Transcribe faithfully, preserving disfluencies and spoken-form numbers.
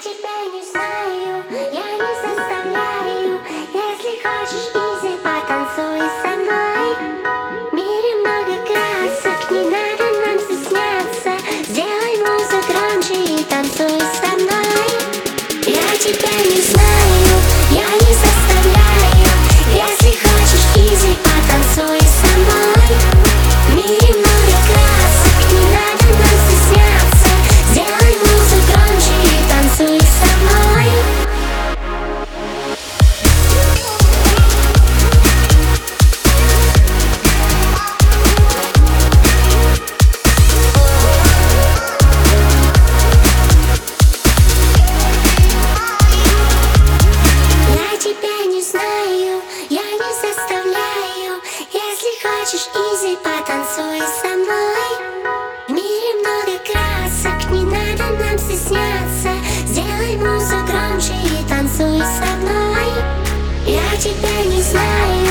тебя не знаю, я не заставляю. Если хочешь, изи, потанцуй со мной. В мире много красок, не надо нам стесняться. Сделай музыку громче и танцуй со мной. Я тебя не знаю, я не заставляю. Если хочешь, изи, потанцуй со мной. В мире много красок, не надо нам стесняться. Сделай музыку громче и танцуй со мной. Я тебя не знаю, я не заставляю. Если хочешь, изи, потанцуй со мной. В мире много красок, не надо нам стесняться. Сделай музыку громче и танцуй со мной. Я тебя не знаю.